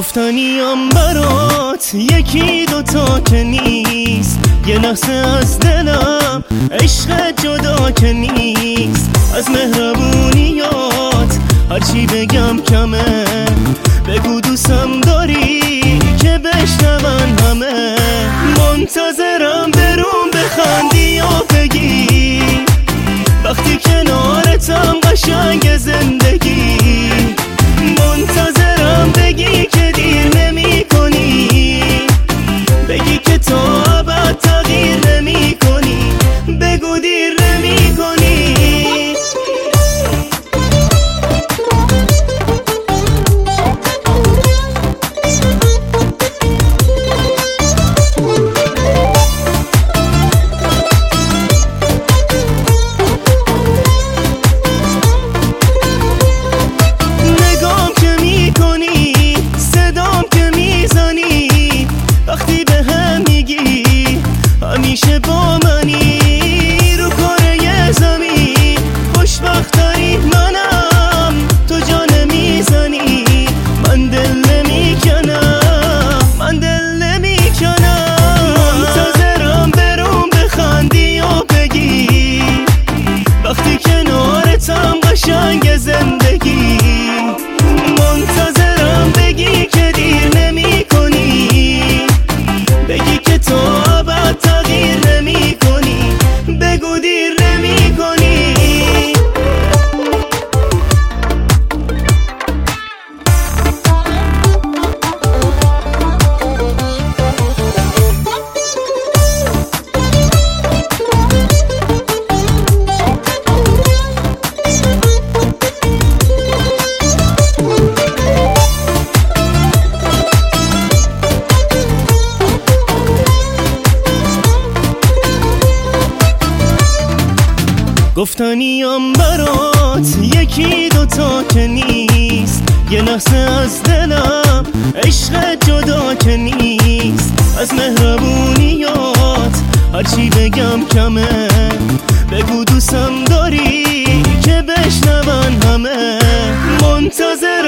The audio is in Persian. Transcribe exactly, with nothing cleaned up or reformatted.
گفتنیم برات یکی دوتا که نیست، یه لحظه از دلم عشق جدا که نیست. از مهربونیات هرچی بگم کمه، بگو دوستم داری که بشنون همه. منتظرم برون بخندی و بگی وقتی کنارتم قشنگ زندگی. منتظرم بگی که دیر نمی کنی، بگی که تا ابد تغییر نمی کنی، بگو دیر نمی کنی. همیشه با منی رو کره زمین، خوشبختری منم تو جا نمیزنی. من دل نمیکنم، من دل نمیکنم. منتظرم برون بخندی و بگی وقتی کنارتم قشنگ زندگی. منتظرم بگی که دیر نمی کنی، بگی که تو ابد تغییر نمی کنی، بگو دیر نمی کنی. گفتنیم برات یکی دوتا که نیست، یه لحظه از دلم عشق جدا که نیست. از مهربونیات هرچی بگم کمه، بگو دوستم داری که بشنون همه. منتظر